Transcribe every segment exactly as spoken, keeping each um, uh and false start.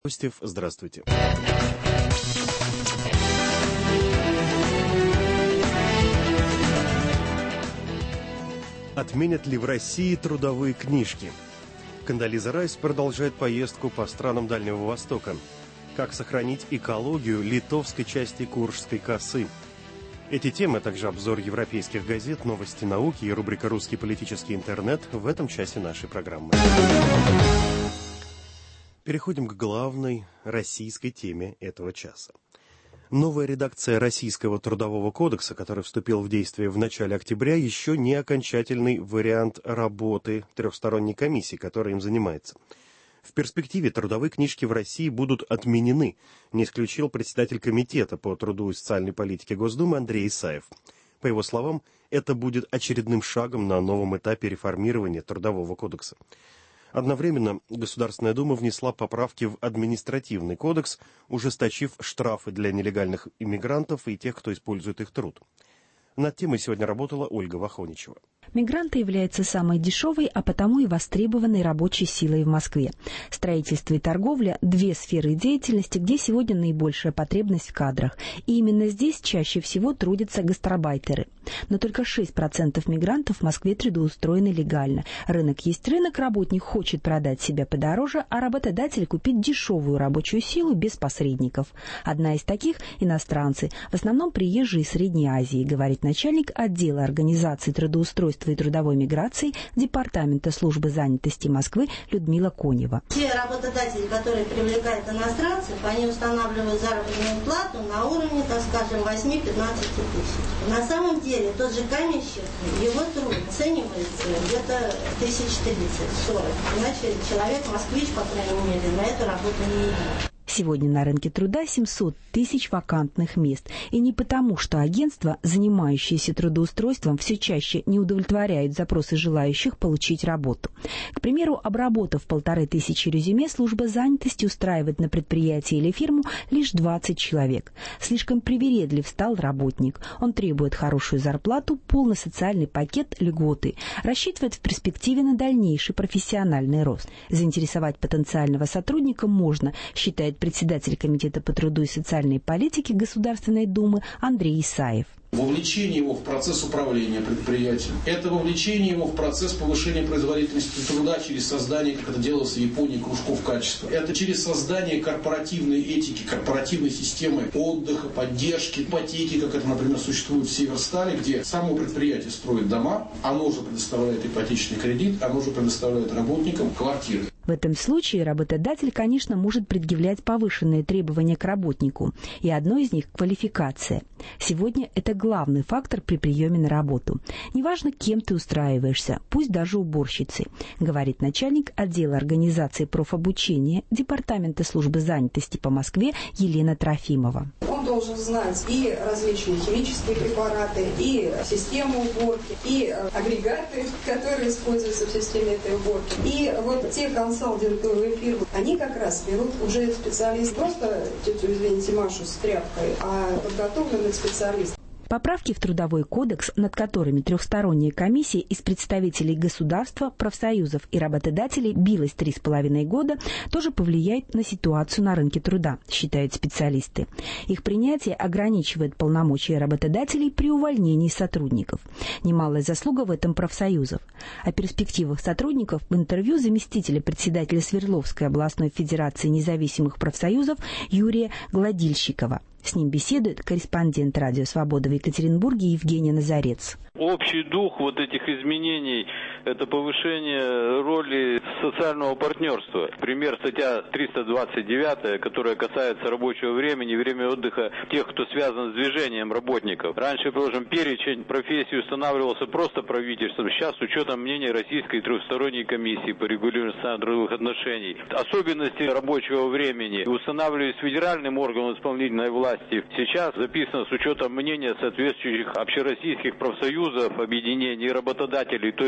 Костев, здравствуйте. Отменят ли в России трудовые книжки? Кондолиза Райс продолжает поездку по странам Дальнего Востока. Как сохранить экологию литовской части Куршской косы? Эти темы, а также обзор европейских газет, новости науки и рубрика «Русский политический интернет» в этом часе нашей программы. Переходим к главной российской теме этого часа. Новая редакция Российского трудового кодекса, который вступил в действие в начале октября, еще не окончательный вариант работы трехсторонней комиссии, которая им занимается. В перспективе трудовые книжки в России будут отменены, не исключил председатель комитета по труду и социальной политике Госдумы Андрей Исаев. По его словам, это будет очередным шагом на новом этапе реформирования Трудового кодекса. Одновременно Государственная Дума внесла поправки в административный кодекс, ужесточив штрафы для нелегальных иммигрантов и тех, кто использует их труд. Над темой сегодня работала Ольга Вахоничева. Мигранты являются самой дешевой, а потому и востребованной рабочей силой в Москве. Строительство и торговля – две сферы деятельности, где сегодня наибольшая потребность в кадрах. И именно здесь чаще всего трудятся гастарбайтеры. Но только шесть процентов мигрантов в Москве трудоустроены легально. Рынок есть рынок, работник хочет продать себя подороже, а работодатель купить дешевую рабочую силу без посредников. Одна из таких – иностранцы, в основном приезжие из Средней Азии, говорит начальник отдела организации трудоустройства и трудовой миграции Департамента службы занятости Москвы Людмила Конева. Те работодатели, которые привлекают иностранцев, они устанавливают заработную плату на уровне, так скажем, восемь-пятнадцать тысяч. На самом деле тот же каменщик, его труд оценивается где-то тысяч тридцать-сорок. Иначе человек, москвич, по крайней мере, на эту работу не идет. Сегодня на рынке труда семьсот тысяч вакантных мест. И не потому, что агентства, занимающиеся трудоустройством, все чаще не удовлетворяют запросы желающих получить работу. К примеру, обработав полторы тысячи резюме, служба занятости устраивает на предприятие или фирму лишь двадцать человек. Слишком привередлив стал работник. Он требует хорошую зарплату, полный социальный пакет, льготы. Рассчитывает в перспективе на дальнейший профессиональный рост. Заинтересовать потенциального сотрудника можно, считает председатель Комитета по труду и социальной политике Государственной Думы Андрей Исаев. Вовлечение его в процесс управления предприятием. Это вовлечение его в процесс повышения производительности труда через создание, как это делалось в Японии, кружков качества. Это через создание корпоративной этики, корпоративной системы отдыха, поддержки, ипотеки, как это, например, существует в Северстале, где само предприятие строит дома, оно же предоставляет ипотечный кредит, оно же предоставляет работникам квартиры. В этом случае работодатель, конечно, может предъявлять повышенные требования к работнику, и одно из них – квалификация. Сегодня это главный фактор при приеме на работу. Неважно, кем ты устраиваешься, пусть даже уборщицей, говорит начальник отдела организации профобучения Департамента службы занятости по Москве Елена Трофимова. Он должен знать и различные химические препараты, и систему уборки, и агрегаты, которые используются в системе этой уборки. И вот те консалтинговые фирмы, они как раз берут уже специалистов, просто тетю, извините, Машу с тряпкой, а подготовленных специалистов. Поправки в Трудовой кодекс, над которыми трехсторонняя комиссия из представителей государства, профсоюзов и работодателей билась три с половиной года, тоже повлияет на ситуацию на рынке труда, считают специалисты. Их принятие ограничивает полномочия работодателей при увольнении сотрудников. Немалая заслуга в этом профсоюзов. О перспективах сотрудников в интервью заместителя председателя Свердловской областной федерации независимых профсоюзов Юрия Гладильщикова. С ним беседует корреспондент «Радио Свобода» в Екатеринбурге Евгения Назарец. Общий дух вот этих изменений – это повышение роли социального партнерства. Пример статья триста двадцать девять, которая касается рабочего времени, время отдыха тех, кто связан с движением работников. Раньше, положим, перечень профессий устанавливался просто правительством. Сейчас, с учетом мнения Российской трехсторонней комиссии по регулированию трудовых отношений, особенности рабочего времени устанавливались федеральным органом исполнительной власти. Сейчас записано с учетом мнения соответствующих общероссийских профсоюзов, объединений работодателей, то есть роль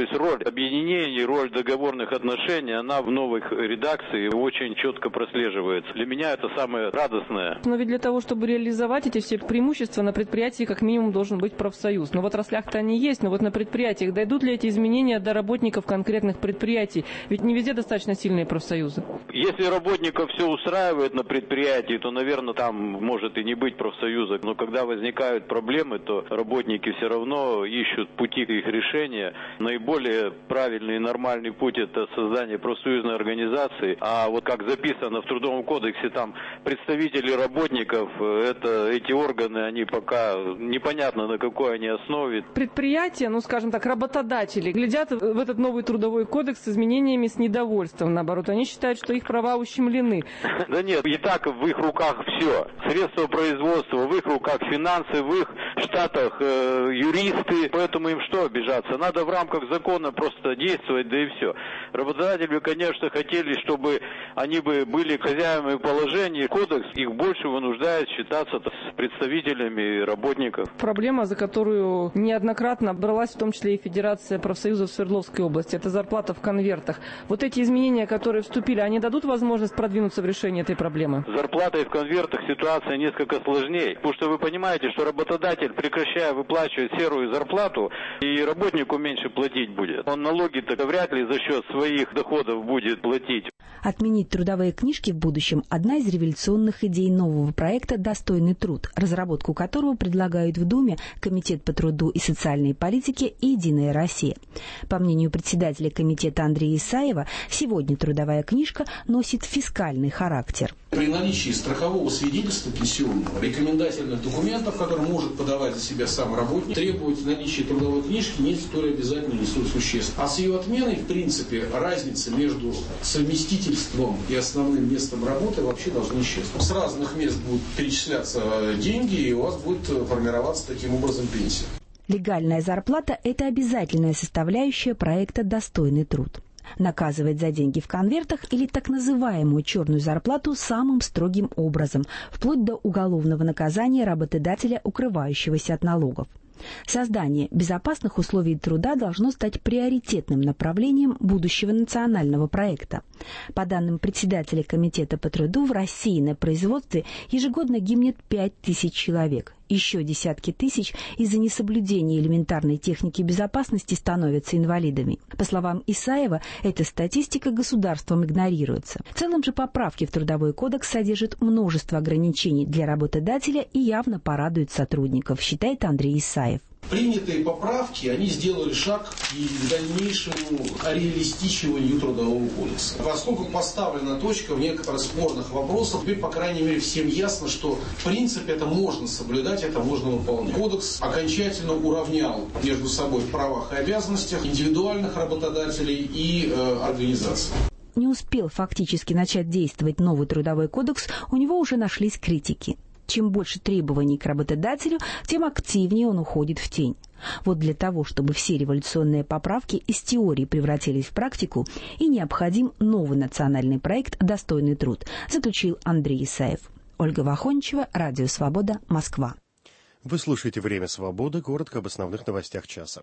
объединений, роль договорных отношений, она в новых редакции очень четко прослеживается. Для меня это самое радостное. Но ведь для того, чтобы реализовать эти все преимущества, на предприятии как минимум должен быть профсоюз. Но в отраслях-то они есть, но вот на предприятиях дойдут ли эти изменения до работников конкретных предприятий? Ведь не везде достаточно сильные профсоюзы. Если работников все устраивает на предприятии, то, наверное, там может и не быть профсоюза. Но когда возникают проблемы, то работники все равно ищут пути их решения. Наиболее правильный и нормальный путь – это создание профсоюзной организации. А вот как записано в Трудовом кодексе, там представители работников, это, эти органы, они пока непонятно на какой они основе. Предприятия, ну скажем так, работодатели, глядят в этот новый Трудовой кодекс с изменениями с недовольством. Наоборот, они считают, что их права ущемлены. Да нет, и так в их руках все. Средства производства, в их руках финансы, в их штатах э, юристы. Поэтому им что обижаться? Надо в рамках закона просто действовать, да и все. Работодатели бы, конечно, хотели, чтобы они бы были хозяевами положения. Кодекс их больше вынуждает считаться с представителями работников. Проблема, за которую неоднократно бралась в том числе и Федерация профсоюзов Свердловской области, это зарплата в конвертах. Вот эти изменения, которые вступили, они дадут возможность продвинуться в решении этой проблемы? С зарплатой в конвертах ситуация несколько сложнее. Потому что вы понимаете, что работодатель, прекращая выплачивать серую зарплату, и работнику меньше платить будет. Он налоги-то вряд ли за счет своих доходов будет платить. Отменить трудовые книжки в будущем – одна из революционных идей нового проекта «Достойный труд», разработку которого предлагают в Думе Комитет по труду и социальной политике и «Единая Россия». По мнению председателя комитета Андрея Исаева, сегодня трудовая книжка носит фискальный характер. При наличии страхового свидетельства пенсионного, рекомендательных документов, которые может подавать за себя сам работник, требовать наличия трудовой книжки не столь обязательно и столь существенно. А с ее отменой, в принципе, разница между совместительством и основным местом работы вообще должна исчезнуть. С разных мест будут перечисляться деньги, и у вас будет формироваться таким образом пенсия. Легальная зарплата – это обязательная составляющая проекта «Достойный труд». Наказывать за деньги в конвертах или так называемую черную зарплату самым строгим образом, вплоть до уголовного наказания работодателя, укрывающегося от налогов. Создание безопасных условий труда должно стать приоритетным направлением будущего национального проекта. По данным председателя Комитета по труду, в России на производстве ежегодно гибнет пять тысяч человек. Еще десятки тысяч из-за несоблюдения элементарной техники безопасности становятся инвалидами. По словам Исаева, эта статистика государством игнорируется. В целом же поправки в Трудовой кодекс содержат множество ограничений для работодателя и явно порадуют сотрудников, считает Андрей Исаев. Принятые поправки, они сделали шаг к дальнейшему реалистичиванию Трудового кодекса. Поскольку поставлена точка в некоторых спорных вопросах, теперь, по крайней мере, всем ясно, что в принципе это можно соблюдать, это можно выполнять. Кодекс окончательно уравнял между собой в правах и обязанностях индивидуальных работодателей и э, организаций. Не успел фактически начать действовать новый Трудовой кодекс, у него уже нашлись критики. Чем больше требований к работодателю, тем активнее он уходит в тень. Вот для того, чтобы все революционные поправки из теории превратились в практику, и необходим новый национальный проект «Достойный труд», заключил Андрей Исаев. Ольга Вахончева, Радио Свобода, Москва. Вы слушаете «Время свободы», коротко об основных новостях часа.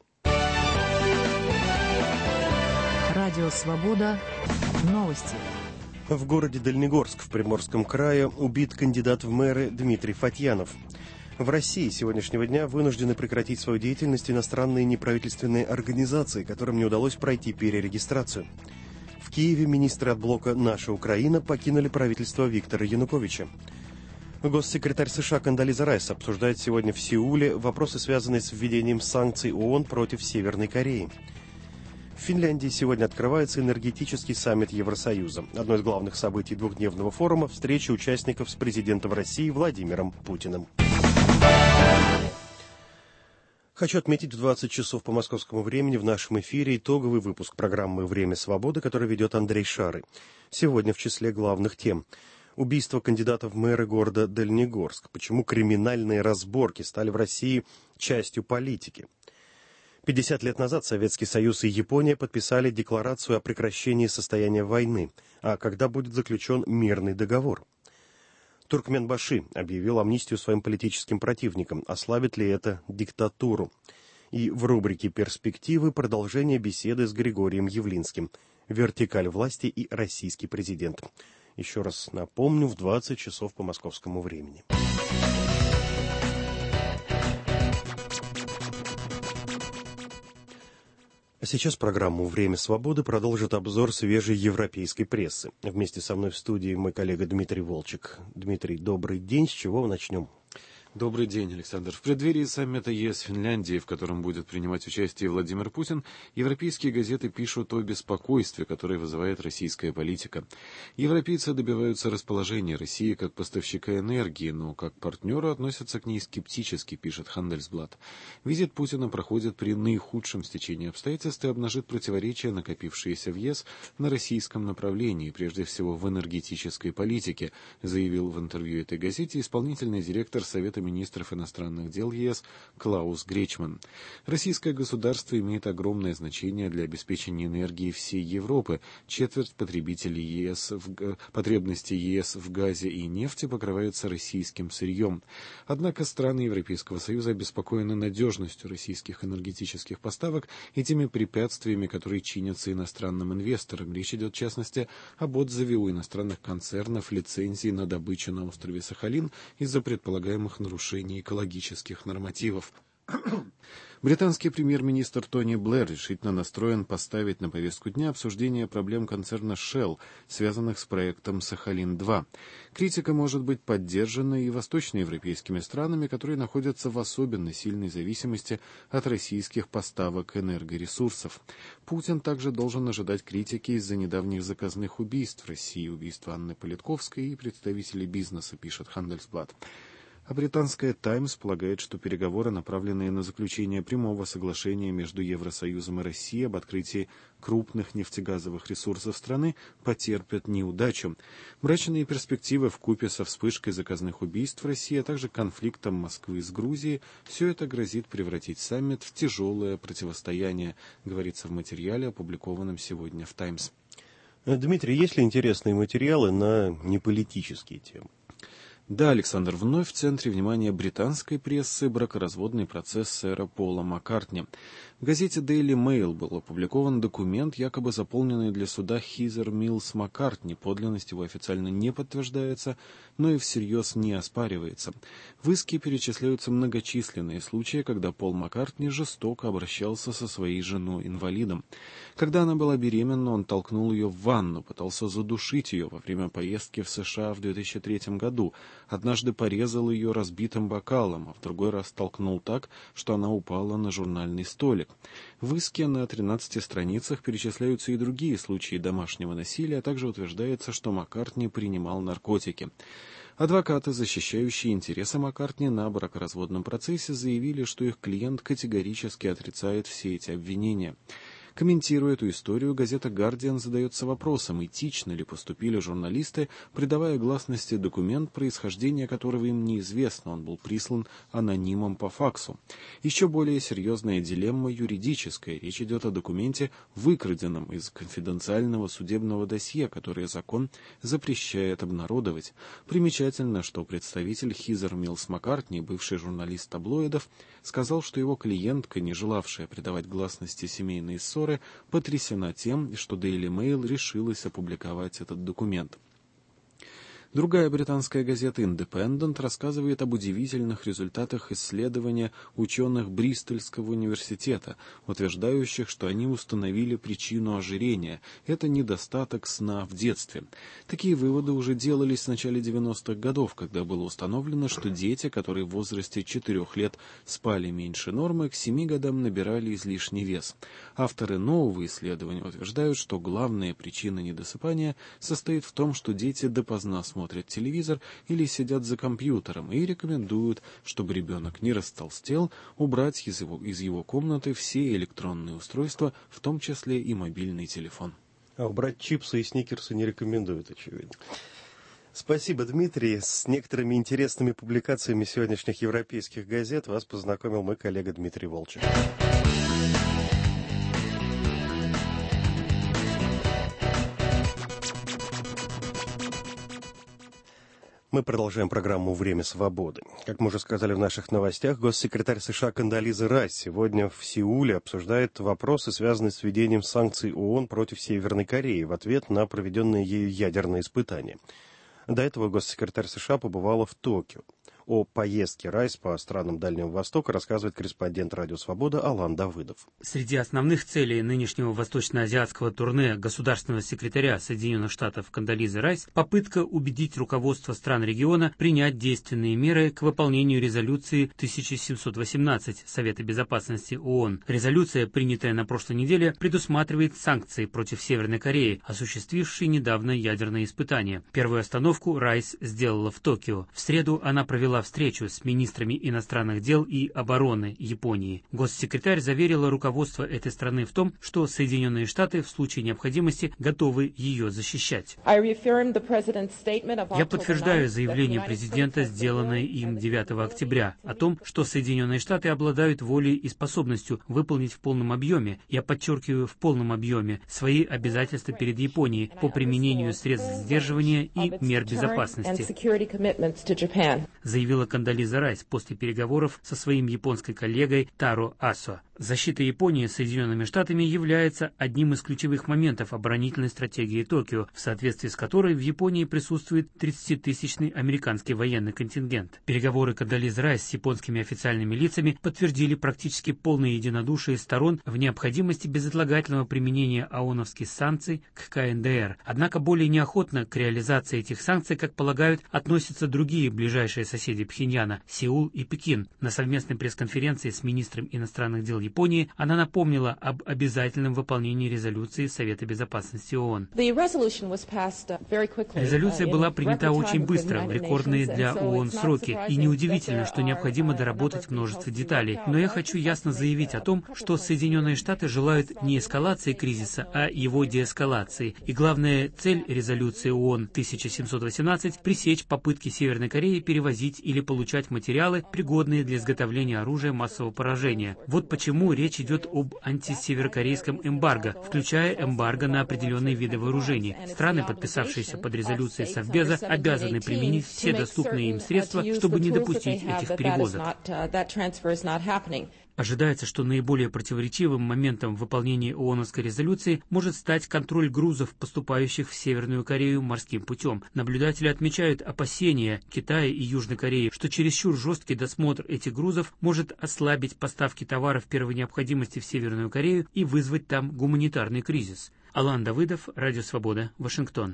Радио Свобода, новости. В городе Дальнегорск в Приморском крае убит кандидат в мэры Дмитрий Фатьянов. В России с сегодняшнего дня вынуждены прекратить свою деятельность иностранные неправительственные организации, которым не удалось пройти перерегистрацию. В Киеве министры от блока «Наша Украина» покинули правительство Виктора Януковича. Госсекретарь США Кондолиза Райс обсуждает сегодня в Сеуле вопросы, связанные с введением санкций ООН против Северной Кореи. В Финляндии сегодня открывается энергетический саммит Евросоюза. Одно из главных событий двухдневного форума – встреча участников с президентом России Владимиром Путиным. Хочу отметить, в двадцать часов по московскому времени в нашем эфире итоговый выпуск программы «Время свободы», который ведет Андрей Шары. Сегодня в числе главных тем. Убийство кандидата в мэры города Дальнегорск. Почему криминальные разборки стали в России частью политики. пятьдесят лет назад Советский Союз и Япония подписали декларацию о прекращении состояния войны, а когда будет заключен мирный договор. Туркменбаши объявил амнистию своим политическим противникам. Ослабит ли это диктатуру? И в рубрике «Перспективы» продолжение беседы с Григорием Явлинским. Вертикаль власти и российский президент. Еще раз напомню, в двадцать часов по московскому времени. А сейчас программу «Время свободы» продолжит обзор свежей европейской прессы. Вместе со мной в студии мой коллега Дмитрий Волчек. Дмитрий, добрый день. С чего начнем? Добрый день, Александр. В преддверии саммита ЕС Финляндии, в котором будет принимать участие Владимир Путин, европейские газеты пишут о беспокойстве, которое вызывает российская политика. Европейцы добиваются расположения России как поставщика энергии, но как партнеру относятся к ней скептически, пишет Handelsblatt. Визит Путина проходит при наихудшем стечении обстоятельств и обнажит противоречия, накопившиеся в ЕС на российском направлении, прежде всего в энергетической политике, заявил в интервью этой газете исполнительный директор Совета министров иностранных дел ЕС Клаус Гречман. Российское государство имеет огромное значение для обеспечения энергии всей Европы. Четверть потребителей ЕС в, потребностей ЕС в газе и нефти покрывается российским сырьем. Однако страны Европейского Союза обеспокоены надежностью российских энергетических поставок и теми препятствиями, которые чинятся иностранным инвесторам. Речь идет, в частности, об отзыве у иностранных концернов лицензий на добычу на острове Сахалин из-за предполагаемых нарушений экологических нормативов. Британский премьер-министр Тони Блэр решительно настроен поставить на повестку дня обсуждение проблем концерна Shell, связанных с проектом Сахалин-два. Критика может быть поддержана и восточноевропейскими странами, которые находятся в особенно сильной зависимости от российских поставок энергоресурсов. Путин также должен ожидать критики из-за недавних заказных убийств в России, убийства Анны Политковской и представителей бизнеса, пишет Handelsblatt. А британская «Таймс» полагает, что переговоры, направленные на заключение прямого соглашения между Евросоюзом и Россией об открытии крупных нефтегазовых ресурсов страны, потерпят неудачу. Мрачные перспективы вкупе со вспышкой заказных убийств в России, а также конфликтом Москвы с Грузией, все это грозит превратить саммит в тяжелое противостояние, говорится в материале, опубликованном сегодня в «Таймс». Дмитрий, есть ли интересные материалы на неполитические темы? Да, Александр, вновь в центре внимания британской прессы бракоразводный процесс сэра Пола Маккартни. В газете Daily Mail был опубликован документ, якобы заполненный для суда Хизер Миллс Маккартни. Подлинность его официально не подтверждается, но и всерьез не оспаривается. В иске перечисляются многочисленные случаи, когда Пол Маккартни жестоко обращался со своей женой-инвалидом. Когда она была беременна, он толкнул ее в ванну, пытался задушить ее во время поездки в США в две тысячи третьем году. Однажды порезал ее разбитым бокалом, а в другой раз толкнул так, что она упала на журнальный столик. В иске на тринадцати страницах перечисляются и другие случаи домашнего насилия, а также утверждается, что Маккартни принимал наркотики. Адвокаты, защищающие интересы Маккартни на бракоразводном процессе, заявили, что их клиент категорически отрицает все эти обвинения. Комментируя эту историю, газета «Гардиан» задается вопросом, этично ли поступили журналисты, придавая гласности документ, происхождение которого им неизвестно, он был прислан анонимом по факсу. Еще более серьезная дилемма юридическая. Речь идет о документе, выкраденном из конфиденциального судебного досье, которое закон запрещает обнародовать. Примечательно, что представитель Хизер Миллс Маккартни, бывший журналист таблоидов, сказал, что его клиентка, не желавшая придавать гласности семейной ссоры, потрясена тем, что Daily Mail решилась опубликовать этот документ. Другая британская газета «Independent» рассказывает об удивительных результатах исследования ученых Бристольского университета, утверждающих, что они установили причину ожирения – это недостаток сна в детстве. Такие выводы уже делались в начале девяностых годов, когда было установлено, что дети, которые в возрасте четырех лет спали меньше нормы, к семи годам набирали излишний вес. Авторы нового исследования утверждают, что главная причина недосыпания состоит в том, что дети допоздна смотрят смотрят телевизор или сидят за компьютером, и рекомендуют, чтобы ребенок не растолстел, убрать из его, из его комнаты все электронные устройства, в том числе и мобильный телефон. А убрать чипсы и сникерсы не рекомендуют, очевидно. Спасибо, Дмитрий. С некоторыми интересными публикациями сегодняшних европейских газет вас познакомил мой коллега Дмитрий Волчек. Мы продолжаем программу «Время свободы». Как мы уже сказали в наших новостях, госсекретарь США Кондолиза Райс сегодня в Сеуле обсуждает вопросы, связанные с введением санкций ООН против Северной Кореи в ответ на проведенные ею ядерные испытания. До этого госсекретарь США побывала в Токио. О поездке Райс по странам Дальнего Востока рассказывает корреспондент «Радио Свобода» Алан Давыдов. Среди основных целей нынешнего восточно-азиатского турне государственного секретаря Соединенных Штатов Кондолизы Райс попытка убедить руководство стран региона принять действенные меры к выполнению резолюции тысяча семьсот восемнадцать Совета Безопасности ООН. Резолюция, принятая на прошлой неделе, предусматривает санкции против Северной Кореи, осуществившей недавно ядерные испытания. Первую остановку Райс сделала в Токио. В среду она провела встречу с министрами иностранных дел и обороны Японии. Госсекретарь заверила руководство этой страны в том, что Соединенные Штаты в случае необходимости готовы ее защищать. Я подтверждаю заявление президента, сделанное им девятого октября, о том, что Соединенные Штаты обладают волей и способностью выполнить в полном объеме, я подчеркиваю, в полном объеме, свои обязательства перед Японией по применению средств сдерживания и мер безопасности, заявила Кондолиза Райс после переговоров со своим японской коллегой Таро Асо. Защита Японии Соединенными Штатами является одним из ключевых моментов оборонительной стратегии Токио, в соответствии с которой в Японии присутствует тридцатитысячный американский военный контингент. Переговоры Кондолизы Райс с японскими официальными лицами подтвердили практически полное единодушие сторон в необходимости безотлагательного применения ООНовских санкций к КНДР. Однако более неохотно к реализации этих санкций, как полагают, относятся другие ближайшие соседи Пхеньяна – Сеул и Пекин. На совместной пресс-конференции с министром иностранных дел Японии она напомнила об обязательном выполнении резолюции Совета Безопасности ООН. Резолюция была принята очень быстро, в рекордные для ООН сроки, и неудивительно, что необходимо доработать множество деталей. Но я хочу ясно заявить о том, что Соединенные Штаты желают не эскалации кризиса, а его деэскалации. И главная цель резолюции ООН тысяча семьсот восемнадцать – пресечь попытки Северной Кореи перевозить или получать материалы, пригодные для изготовления оружия массового поражения. Вот почему речь идет об антисеверокорейском эмбарго, включая эмбарго на определенные виды вооружений. Страны, подписавшиеся под резолюцией Совбеза, обязаны применить все доступные им средства, чтобы не допустить этих перевозок. Ожидается, что наиболее противоречивым моментом выполнения ООНовской резолюции может стать контроль грузов, поступающих в Северную Корею морским путем. Наблюдатели отмечают опасения Китая и Южной Кореи, что чересчур жесткий досмотр этих грузов может ослабить поставки товаров первой необходимости в Северную Корею и вызвать там гуманитарный кризис. Алан Давыдов, Радио Свобода, Вашингтон.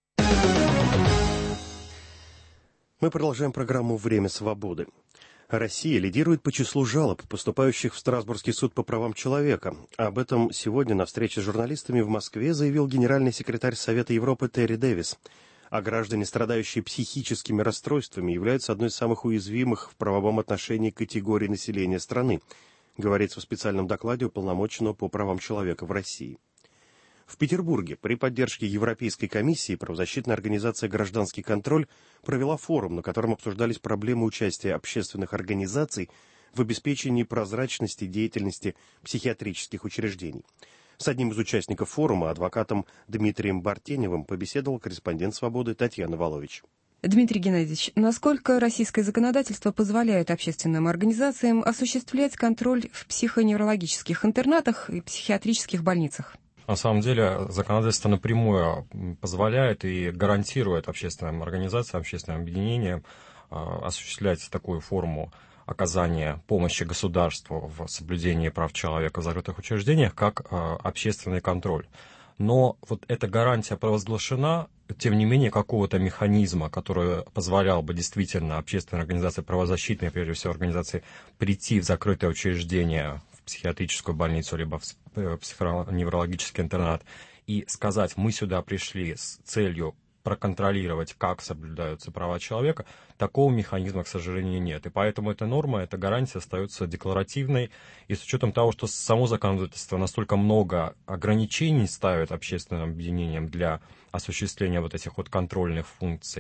Мы продолжаем программу «Время свободы». Россия лидирует по числу жалоб, поступающих в Страсбургский суд по правам человека. Об этом сегодня на встрече с журналистами в Москве заявил генеральный секретарь Совета Европы Терри Дэвис. А граждане, страдающие психическими расстройствами, являются одной из самых уязвимых в правовом отношении категорий населения страны, говорится в специальном докладе уполномоченного по правам человека в России. В Петербурге при поддержке Европейской комиссии правозащитная организация «Гражданский контроль» провела форум, на котором обсуждались проблемы участия общественных организаций в обеспечении прозрачности деятельности психиатрических учреждений. С одним из участников форума, адвокатом Дмитрием Бартеневым, побеседовал корреспондент «Свободы» Татьяна Волович. Дмитрий Геннадьевич, насколько российское законодательство позволяет общественным организациям осуществлять контроль в психоневрологических интернатах и психиатрических больницах? На самом деле законодательство напрямую позволяет и гарантирует общественным организациям, общественным объединениям осуществлять такую форму оказания помощи государству в соблюдении прав человека в закрытых учреждениях, как общественный контроль. Но вот эта гарантия провозглашена, тем не менее, какого-то механизма, который позволял бы действительно общественной организации, правозащитной, прежде всего, организации, прийти в закрытое учреждение, в психиатрическую больницу, либо в психоневрологический интернат, и сказать, мы сюда пришли с целью проконтролировать, как соблюдаются права человека, такого механизма, к сожалению, нет. И поэтому эта норма, эта гарантия остается декларативной. И с учетом того, что само законодательство настолько много ограничений ставит общественным объединениям для осуществления вот этих вот контрольных функций,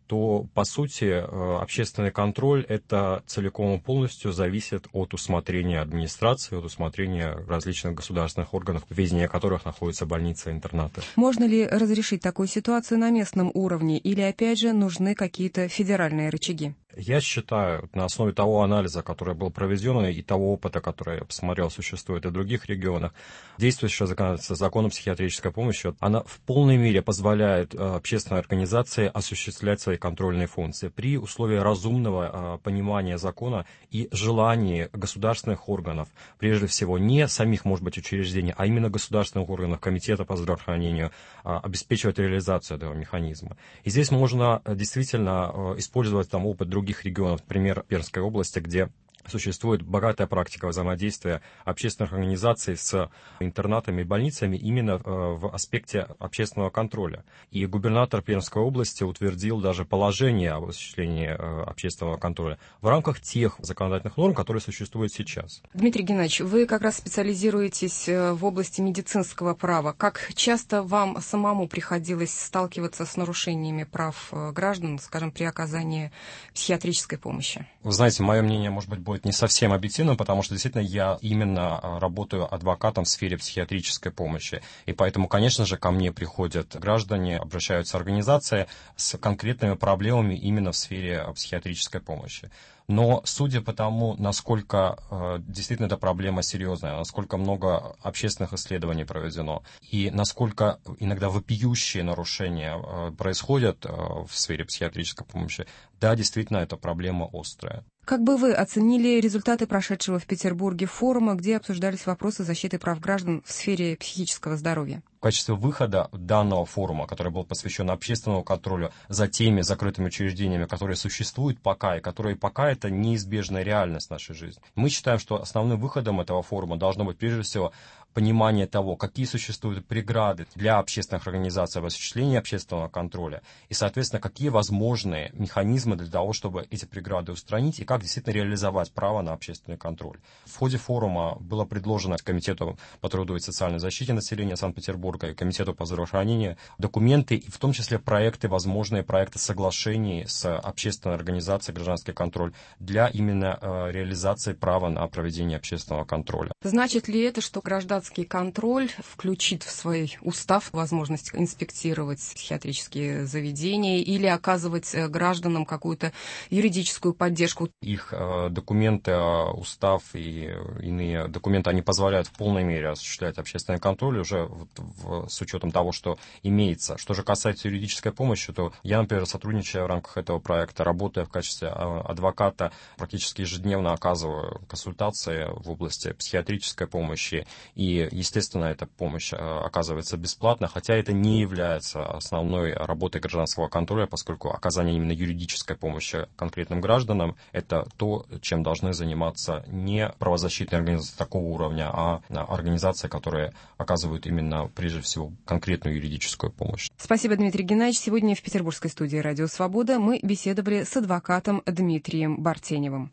то, по сути, общественный контроль – это целиком и полностью зависит от усмотрения администрации, от усмотрения различных государственных органов, в ведении которых находятся больницы и интернаты. Можно ли разрешить такую ситуацию на местном уровне или, опять же, нужны какие-то федеральные рычаги? Я считаю, на основе того анализа, который был проведен, и того опыта, который я посмотрел, существует и в других регионах, действующее законодательство, закон о психиатрической помощи, она в полной мере позволяет общественной организации осуществлять свои контрольные функции при условии разумного понимания закона и желания государственных органов, прежде всего не самих, может быть, учреждений, а именно государственных органов, комитета по здравоохранению, обеспечивать реализацию этого механизма. И здесь можно действительно использовать там опыт других регионов, например, Пермской области, где существует богатая практика взаимодействия общественных организаций с интернатами и больницами именно в аспекте общественного контроля. И губернатор Пермской области утвердил даже положение об осуществлении общественного контроля в рамках тех законодательных норм, которые существуют сейчас. Дмитрий Геннадьевич, вы как раз специализируетесь в области медицинского права. Как часто вам самому приходилось сталкиваться с нарушениями прав граждан, скажем, при оказании психиатрической помощи? Вы знаете, мое мнение, может быть, будет не совсем объективным, потому что действительно я именно работаю адвокатом в сфере психиатрической помощи. И поэтому, конечно же, ко мне приходят граждане, обращаются организации с конкретными проблемами именно в сфере психиатрической помощи. Но судя по тому, насколько э, действительно эта проблема серьезная, насколько много общественных исследований проведено, и насколько иногда вопиющие нарушения э, происходят э, в сфере психиатрической помощи, да, действительно, эта проблема острая. Как бы вы оценили результаты прошедшего в Петербурге форума, где обсуждались вопросы защиты прав граждан в сфере психического здоровья? В качестве выхода данного форума, который был посвящен общественному контролю за теми закрытыми учреждениями, которые существуют пока, и которые пока это неизбежная реальность нашей жизни, мы считаем, что основным выходом этого форума должно быть прежде всего понимание того, какие существуют преграды для общественных организаций в осуществлении общественного контроля, и, соответственно, какие возможные механизмы для того, чтобы эти преграды устранить, и как действительно реализовать право на общественный контроль. В ходе форума было предложено Комитету по труду и социальной защите населения Санкт-Петербурга и Комитету по здравоохранению документы, и в том числе проекты, возможные проекты соглашений с общественной организацией «Гражданский контроль» для именно э, реализации права на проведение общественного контроля. Значит ли это, что гражданский контроль включит в свой устав возможность инспектировать психиатрические заведения или оказывать гражданам какую-то юридическую поддержку? Их э, документы, устав и иные документы, они позволяют в полной мере осуществлять общественный контроль уже в, в, с учетом того, что имеется. Что же касается юридической помощи, то я, например, сотрудничаю в рамках этого проекта, работая в качестве адвоката, практически ежедневно оказываю консультации в области психиатрической помощи. И, естественно, эта помощь оказывается бесплатно, хотя это не является основной работой гражданского контроля, поскольку оказание именно юридической помощи конкретным гражданам – это то, чем должны заниматься не правозащитные организации такого уровня, а организации, которые оказывают именно, прежде всего, конкретную юридическую помощь. Спасибо, Дмитрий Геннадьевич. Сегодня в петербургской студии «Радио Свобода» мы беседовали с адвокатом Дмитрием Бартеневым.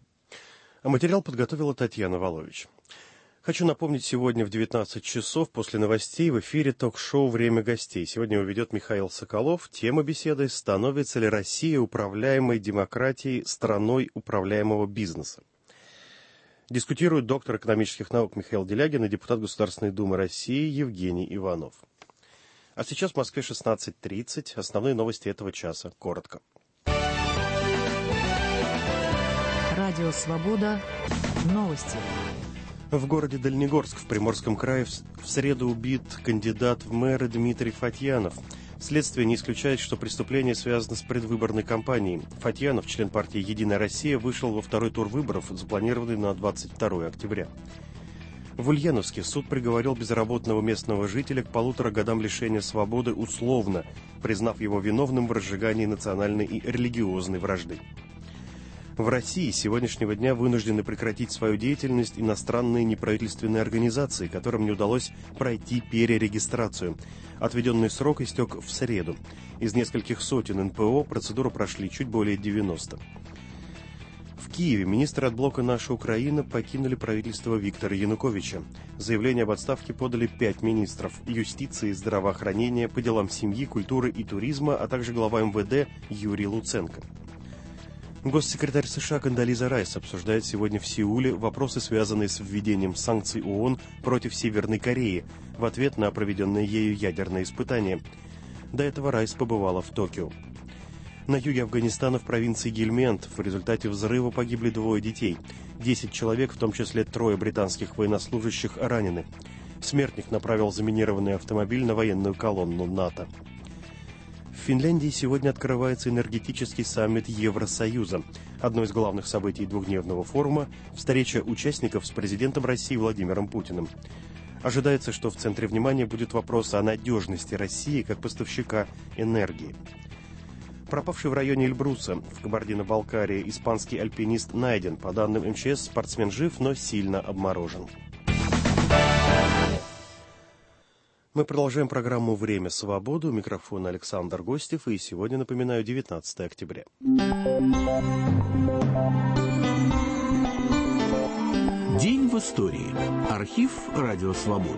А материал подготовила Татьяна Волович. Хочу напомнить, сегодня в девятнадцать часов после новостей в эфире ток-шоу «Время гостей». Сегодня его ведет Михаил Соколов. Тема беседы «Становится ли Россия управляемой демократией страной управляемого бизнеса?». Дискутируют доктор экономических наук Михаил Делягин и депутат Государственной Думы России Евгений Иванов. А сейчас в Москве шестнадцать тридцать. Основные новости этого часа. Коротко. Радио «Свобода». Новости. В городе Дальнегорск в Приморском крае в среду убит кандидат в мэры Дмитрий Фатьянов. Следствие не исключает, что преступление связано с предвыборной кампанией. Фатьянов, член партии «Единая Россия», вышел во второй тур выборов, запланированный на двадцать второе октября. В Ульяновске суд приговорил безработного местного жителя к полутора годам лишения свободы условно, признав его виновным в разжигании национальной и религиозной вражды. В России с сегодняшнего дня вынуждены прекратить свою деятельность иностранные неправительственные организации, которым не удалось пройти перерегистрацию. Отведенный срок истек в среду. Из нескольких сотен эн пэ о процедуру прошли чуть более девяноста. В Киеве министры от блока «Наша Украина» покинули правительство Виктора Януковича. Заявление об отставке подали пять министров – юстиции, здравоохранения, по делам семьи, культуры и туризма, а также глава эм вэ дэ Юрий Луценко. Госсекретарь США Кондолиза Райс обсуждает сегодня в Сеуле вопросы, связанные с введением санкций ООН против Северной Кореи в ответ на проведенные ею ядерные испытания. До этого Райс побывала в Токио. На юге Афганистана в провинции Гельманд в результате взрыва погибли двое детей. Десять человек, в том числе трое британских военнослужащих, ранены. Смертник направил заминированный автомобиль на военную колонну НАТО. В Финляндии сегодня открывается энергетический саммит Евросоюза. Одно из главных событий двухдневного форума – встреча участников с президентом России Владимиром Путиным. Ожидается, что в центре внимания будет вопрос о надежности России как поставщика энергии. Пропавший в районе Эльбруса в Кабардино-Балкарии испанский альпинист найден. По данным эм че эс, спортсмен жив, но сильно обморожен. Мы продолжаем программу «Время свободы». У микрофона Александр Гостев. И сегодня, напоминаю, девятнадцатое октября. День в истории. Архив «Радио Свобода».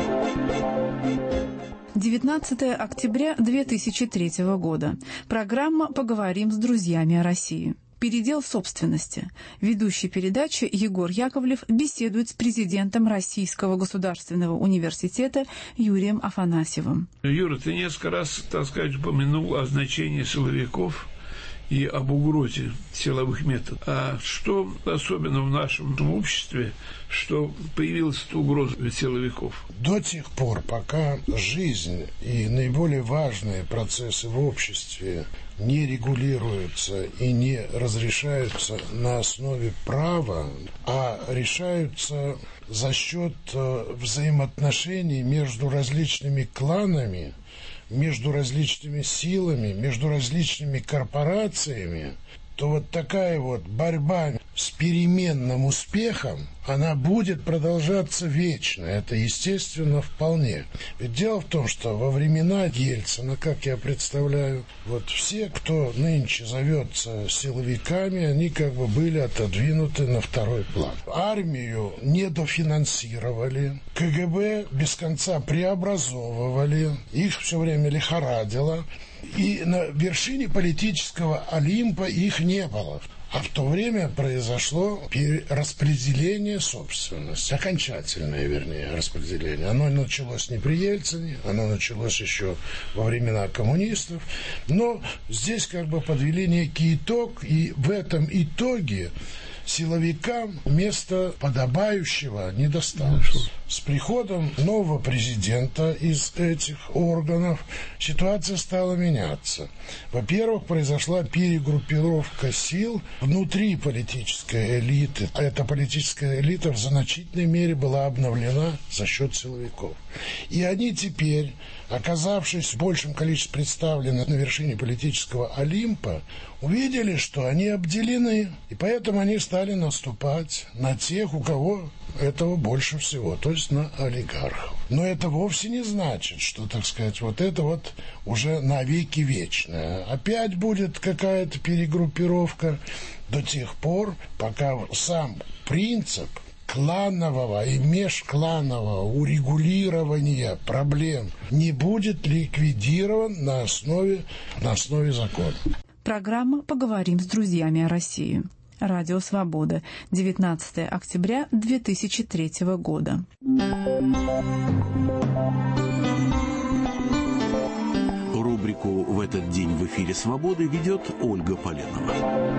девятнадцатое октября две тысячи третьего года. Программа «Поговорим с друзьями о России». Передел собственности. Ведущий передачи Егор Яковлев беседует с президентом Российского государственного университета Юрием Афанасьевым. Юра, ты несколько раз, так сказать, упомянул о значении силовиков и об угрозе силовых методов. А что особенно в нашем обществе, что появилась эта угроза силовиков? До тех пор, пока жизнь и наиболее важные процессы в обществе не регулируются и не разрешаются на основе права, а решаются за счет взаимоотношений между различными кланами, между различными силами, между различными корпорациями, то вот такая вот борьба с переменным успехом, она будет продолжаться вечно. Это, естественно, вполне. Ведь дело в том, что во времена Ельцина, как я представляю, вот все, кто нынче зовется силовиками, они как бы были отодвинуты на второй план. Армию недофинансировали, ка гэ бэ без конца преобразовывали, их все время лихорадило. И на вершине политического Олимпа их не было. А в то время произошло распределение собственности, окончательное, вернее, распределение. Оно началось не при Ельцине, оно началось еще во времена коммунистов. Но здесь как бы подвели некий итог, и в этом итоге силовикам места подобающего не досталось. С приходом нового президента из этих органов ситуация стала меняться. Во-первых, произошла перегруппировка сил внутри политической элиты. Эта политическая элита в значительной мере была обновлена за счет силовиков. И они теперь, оказавшись в большем количестве представлены на вершине политического Олимпа, увидели, что они обделены, и поэтому они стали наступать на тех, у кого этого больше всего, то есть на олигархов. Но это вовсе не значит, что, так сказать, вот это вот уже навеки вечное. Опять будет какая-то перегруппировка до тех пор, пока сам принцип кланового и межкланового урегулирования проблем не будет ликвидирован на основе, на основе закона. Программа «Поговорим с друзьями о России». Радио «Свобода», девятнадцатое октября две тысячи третьего года. Рубрику «В этот день в эфире Свободы» ведет Ольга Поленова.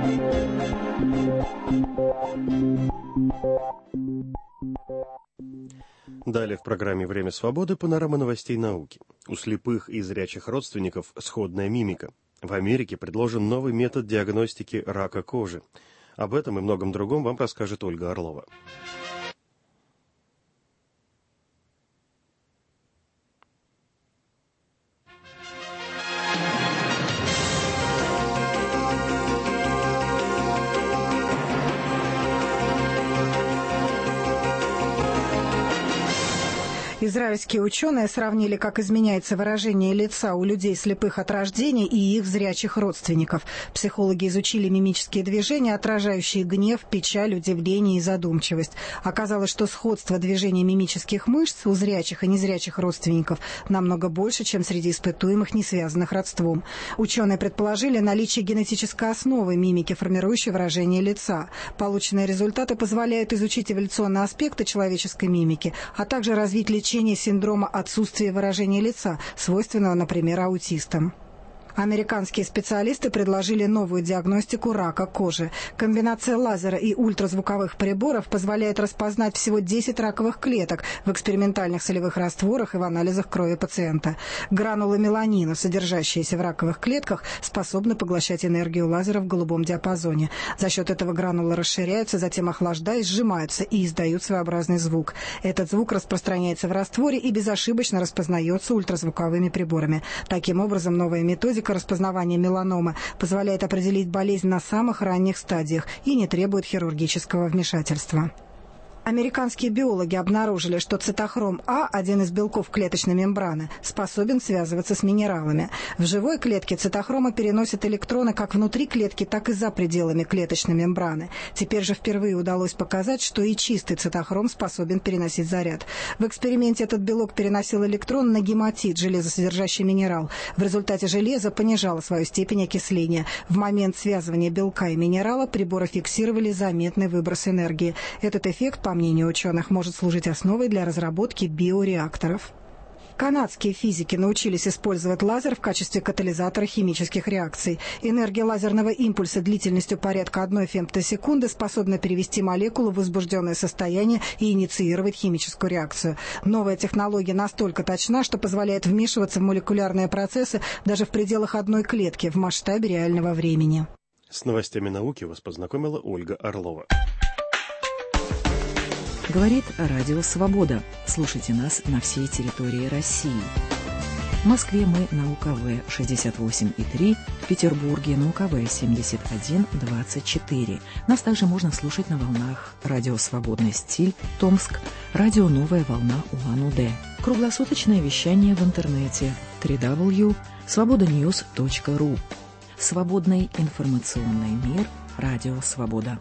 Далее в программе «Время свободы» панорама новостей науки. У слепых и зрячих родственников сходная мимика. В Америке предложен новый метод диагностики рака кожи. Об этом и многом другом вам расскажет Ольга Орлова. Израильские ученые сравнили, как изменяется выражение лица у людей слепых от рождения и их зрячих родственников. Психологи изучили мимические движения, отражающие гнев, печаль, удивление и задумчивость. Оказалось, что сходство движений мимических мышц у зрячих и незрячих родственников намного больше, чем среди испытуемых, не связанных родством. Ученые предположили наличие генетической основы мимики, формирующей выражение лица. Полученные результаты позволяют изучить эволюционные аспекты человеческой мимики, а также развить лечение синдрома отсутствия выражения лица, свойственного, например, аутистам. Американские специалисты предложили новую диагностику рака кожи. Комбинация лазера и ультразвуковых приборов позволяет распознать всего десять раковых клеток в экспериментальных солевых растворах и в анализах крови пациента. Гранулы меланина, содержащиеся в раковых клетках, способны поглощать энергию лазера в голубом диапазоне. За счет этого гранулы расширяются, затем охлаждаясь, сжимаются и издают своеобразный звук. Этот звук распространяется в растворе и безошибочно распознается ультразвуковыми приборами. Таким образом, новая методика распознавания меланомы позволяет определить болезнь на самых ранних стадиях и не требует хирургического вмешательства. Американские биологи обнаружили, что цитохром А, один из белков клеточной мембраны, способен связываться с минералами. В живой клетке цитохрома переносят электроны как внутри клетки, так и за пределами клеточной мембраны. Теперь же впервые удалось показать, что и чистый цитохром способен переносить заряд. В эксперименте этот белок переносил электрон на гематит, железосодержащий минерал. В результате железо понижало свою степень окисления. В момент связывания белка и минерала приборы фиксировали заметный выброс энергии. Этот эффект, по мнению ученых, может служить основой для разработки биореакторов. Канадские физики научились использовать лазер в качестве катализатора химических реакций. Энергия лазерного импульса длительностью порядка одной фемтосекунды способна перевести молекулу в возбужденное состояние и инициировать химическую реакцию. Новая технология настолько точна, что позволяет вмешиваться в молекулярные процессы даже в пределах одной клетки в масштабе реального времени. С новостями науки вас познакомила Ольга Орлова. Говорит Радио Свобода. Слушайте нас на всей территории России. В Москве мы на УКВ шестьдесят восемь и три, в Петербурге на УКВ семьдесят один двадцать четыре. Нас также можно слушать на волнах Радио Свободный стиль, Томск, Радио Новая волна Улан-Удэ. Круглосуточное вещание в интернете дабл ю дабл ю дабл ю точка свобода ньюс точка ру. Свободный информационный мир. Радио Свобода.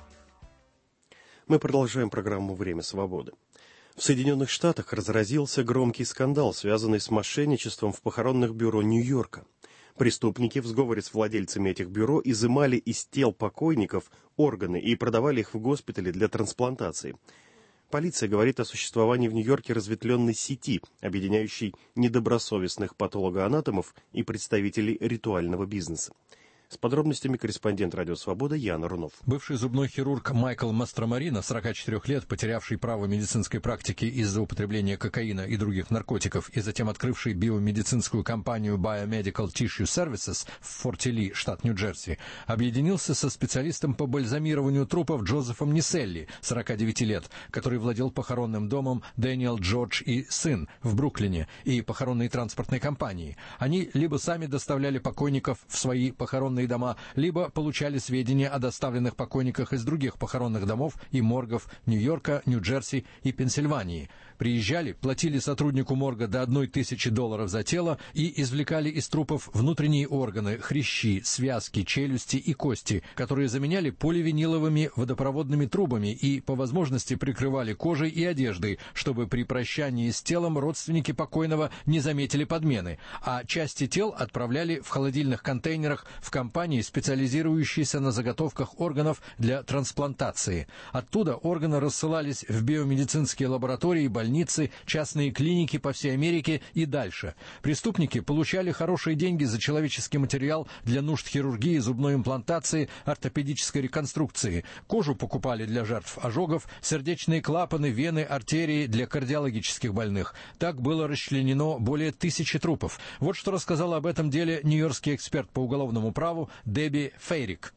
Мы продолжаем программу «Время свободы». В Соединенных Штатах разразился громкий скандал, связанный с мошенничеством в похоронных бюро Нью-Йорка. Преступники в сговоре с владельцами этих бюро изымали из тел покойников органы и продавали их в госпитале для трансплантации. Полиция говорит о существовании в Нью-Йорке разветвленной сети, объединяющей недобросовестных патологоанатомов и представителей ритуального бизнеса. С подробностями корреспондент «Радио Свобода» Яна Рунов. Бывший зубной хирург Майкл Мастромарина, сорока четырёх лет, потерявший право медицинской практики из-за употребления кокаина и других наркотиков, и затем открывший биомедицинскую компанию Biomedical Tissue Services в Форте Ли, штат Нью-Джерси, объединился со специалистом по бальзамированию трупов Джозефом Ниселли, сорока девяти лет, который владел похоронным домом Дэниел, Джордж и сын в Бруклине и похоронной транспортной компанией. Они либо сами доставляли покойников в свои похоронные дома, либо получали сведения о доставленных покойниках из других похоронных домов и моргов Нью-Йорка, Нью-Джерси и Пенсильвании. Приезжали, платили сотруднику морга до одной тысячи долларов за тело и извлекали из трупов внутренние органы, хрящи, связки, челюсти и кости, которые заменяли поливиниловыми водопроводными трубами и, по возможности, прикрывали кожей и одеждой, чтобы при прощании с телом родственники покойного не заметили подмены, а части тел отправляли в холодильных контейнерах в компании, специализирующейся на заготовках органов для трансплантации. Оттуда органы рассылались в биомедицинские лаборатории, больницы, частные клиники по всей Америке и дальше. Преступники получали хорошие деньги за человеческий материал для нужд хирургии, зубной имплантации, ортопедической реконструкции. Кожу покупали для жертв ожогов, сердечные клапаны, вены, артерии для кардиологических больных. Так было расчленено более тысячи трупов. Вот что рассказал об этом деле нью-йоркский эксперт по уголовному праву славу Дебби Фейрик.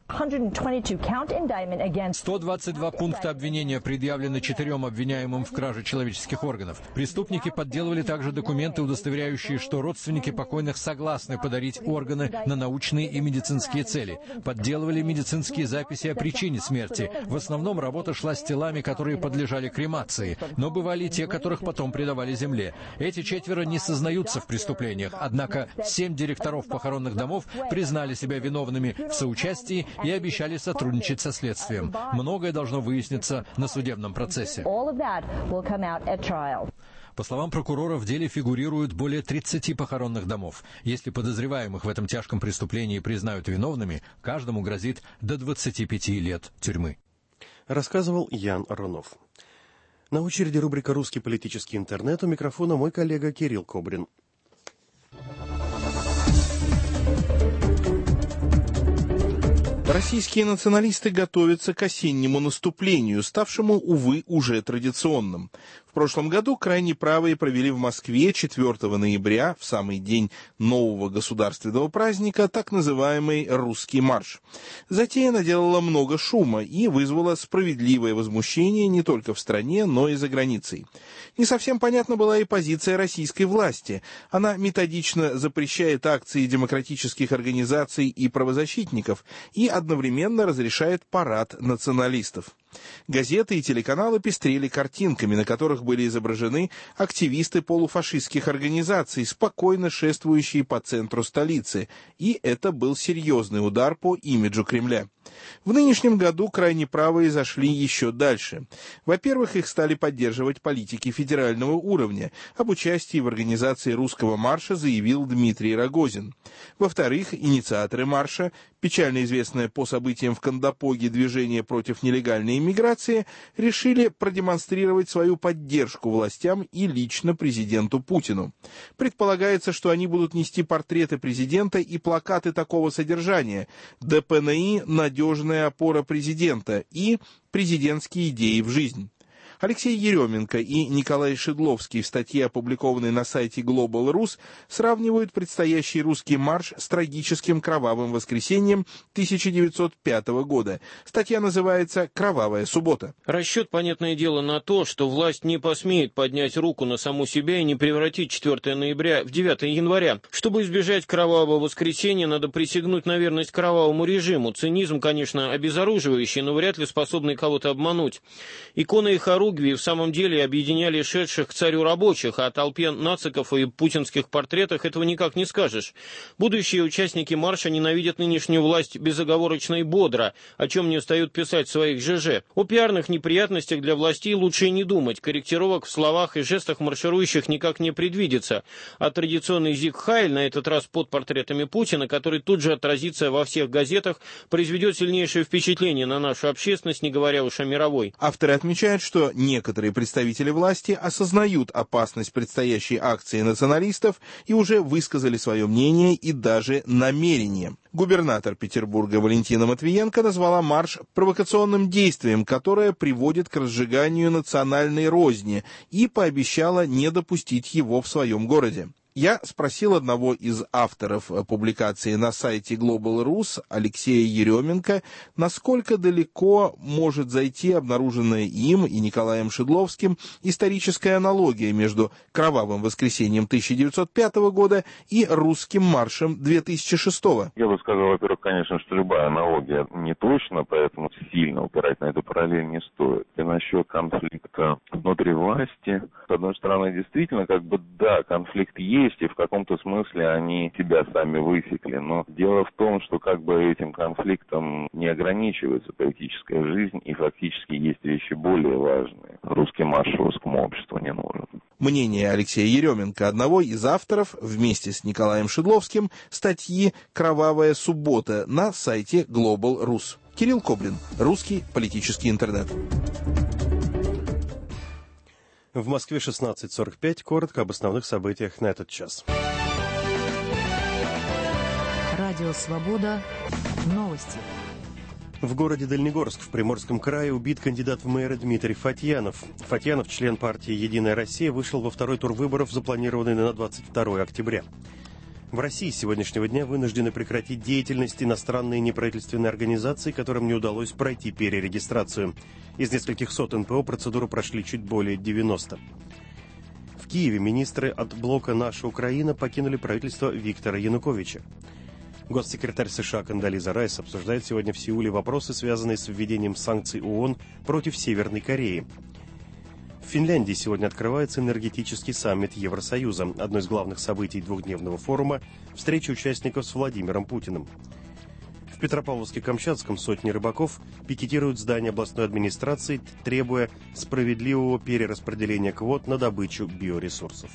сто двадцать два пункта обвинения предъявлены четырем обвиняемым в краже человеческих органов. Преступники подделывали также документы, удостоверяющие, что родственники покойных согласны подарить органы на научные и медицинские цели. Подделывали медицинские записи о причине смерти. В основном работа шла с телами, которые подлежали кремации, но бывали и те, которых потом предавали земле. Эти четверо не сознаются в преступлениях, однако семь директоров похоронных домов признали себя виновными в соучастии и обещали сотрудничать со следствием. Многое должно выясниться на судебном процессе. По словам прокурора, в деле фигурируют более тридцати похоронных домов. Если подозреваемых в этом тяжком преступлении признают виновными, каждому грозит до двадцати пяти лет тюрьмы. Рассказывал Ян Ронов. На очереди рубрика «Русский политический интернет». У микрофона мой коллега Кирилл Кобрин. Российские националисты готовятся к осеннему наступлению, ставшему, увы, уже традиционным. В прошлом году крайне правые провели в Москве четвёртого ноября, в самый день нового государственного праздника, так называемый «Русский марш». Затея наделала много шума и вызвала справедливое возмущение не только в стране, но и за границей. Не совсем понятна была и позиция российской власти. Она методично запрещает акции демократических организаций и правозащитников и одновременно разрешает парад националистов. Газеты и телеканалы пестрели картинками, на которых были изображены активисты полуфашистских организаций, спокойно шествующие по центру столицы, и это был серьезный удар по имиджу Кремля. В нынешнем году крайне правые зашли еще дальше. Во-первых, их стали поддерживать политики федерального уровня. Об участии в организации русского марша заявил Дмитрий Рогозин. Во-вторых, инициаторы марша, печально известное по событиям в Кандапоге движение против нелегальной иммиграции, решили продемонстрировать свою поддержку властям и лично президенту Путину. Предполагается, что они будут нести портреты президента и плакаты такого содержания: «ДПНИ – надежная опора президента» и «Президентские идеи в жизнь». Алексей Еременко и Николай Шедловский в статье, опубликованной на сайте Global Rus, сравнивают предстоящий русский марш с трагическим кровавым воскресеньем тысяча девятьсот пятого года. Статья называется «Кровавая суббота». Расчет, понятное дело, на то, что власть не посмеет поднять руку на саму себя и не превратить четвёртого ноября в девятого января. Чтобы избежать кровавого воскресенья, надо присягнуть на верность кровавому режиму. Цинизм, конечно, обезоруживающий, но вряд ли способный кого-то обмануть. Иконы и хоругви в самом деле объединяли шедших к царю рабочих, а о толпе нациков и путинских портретах этого никак не скажешь. Будущие участники марша ненавидят нынешнюю власть безоговорочно и бодро, о чем не устают писать в своих ЖЖ. О пиарных неприятностях для властей лучше и не думать. Корректировок в словах и жестах марширующих никак не предвидится. А традиционный Зиг Хайль, на этот раз под портретами Путина, который тут же отразится во всех газетах, произведет сильнейшее впечатление на нашу общественность, не говоря уж о мировой. Авторы отмечают, что некоторые представители власти осознают опасность предстоящей акции националистов и уже высказали свое мнение и даже намерение. Губернатор Петербурга Валентина Матвиенко назвала марш провокационным действием, которое приводит к разжиганию национальной розни, и пообещала не допустить его в своем городе. Я спросил одного из авторов публикации на сайте Global Rus, Алексея Еременко, насколько далеко может зайти обнаруженная им и Николаем Шедловским историческая аналогия между кровавым воскресеньем тысяча девятьсот пятого года и русским маршем две тысячи шестого. Я бы сказал, во-первых, конечно, что любая аналогия не точна, поэтому сильно упирать на эту параллель не стоит. И насчет конфликта внутри власти, с одной стороны, действительно, как бы, да, конфликт есть, и в каком-то смысле они себя сами высекли. Но дело в том, что как бы этим конфликтом не ограничивается политическая жизнь, и фактически есть вещи более важные. Русский марш русскому обществу не нужен. Мнение Алексея Еременко, одного из авторов, вместе с Николаем Шедловским, статьи «Кровавая суббота» на сайте Global Rus. Кирилл Кобрин, русский политический интернет. В Москве шестнадцать сорок пять. Коротко об основных событиях на этот час. Радио «Свобода». Новости. В городе Дальнегорск в Приморском крае убит кандидат в мэры Дмитрий Фатьянов. Фатьянов, член партии «Единая Россия», вышел во второй тур выборов, запланированный на двадцать второе октября. В России с сегодняшнего дня вынуждены прекратить деятельность иностранные неправительственные организации, которым не удалось пройти перерегистрацию. Из нескольких сот эн пэ о процедуру прошли чуть более девяноста. В Киеве министры от блока «Наша Украина» покинули правительство Виктора Януковича. Госсекретарь США Кондолиза Райс обсуждает сегодня в Сеуле вопросы, связанные с введением санкций ООН против Северной Кореи. В Финляндии сегодня открывается энергетический саммит Евросоюза. Одно из главных событий двухдневного форума – встреча участников с Владимиром Путиным. В Петропавловске-Камчатском сотни рыбаков пикетируют здание областной администрации, требуя справедливого перераспределения квот на добычу биоресурсов.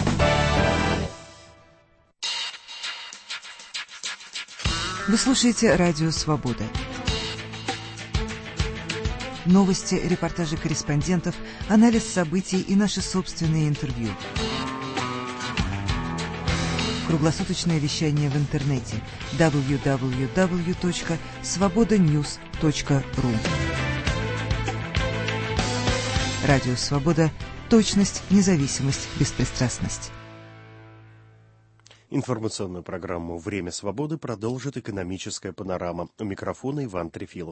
Вы слушаете «Радио Свобода». Новости, репортажи корреспондентов, анализ событий и наши собственные интервью. Круглосуточное вещание в интернете дабл ю дабл ю дабл ю точка свобода ньюс точка ру. Радио Свобода. Точность, независимость, беспристрастность. Информационную программу «Время свободы» продолжит экономическая панорама. У микрофона Иван Трефилов.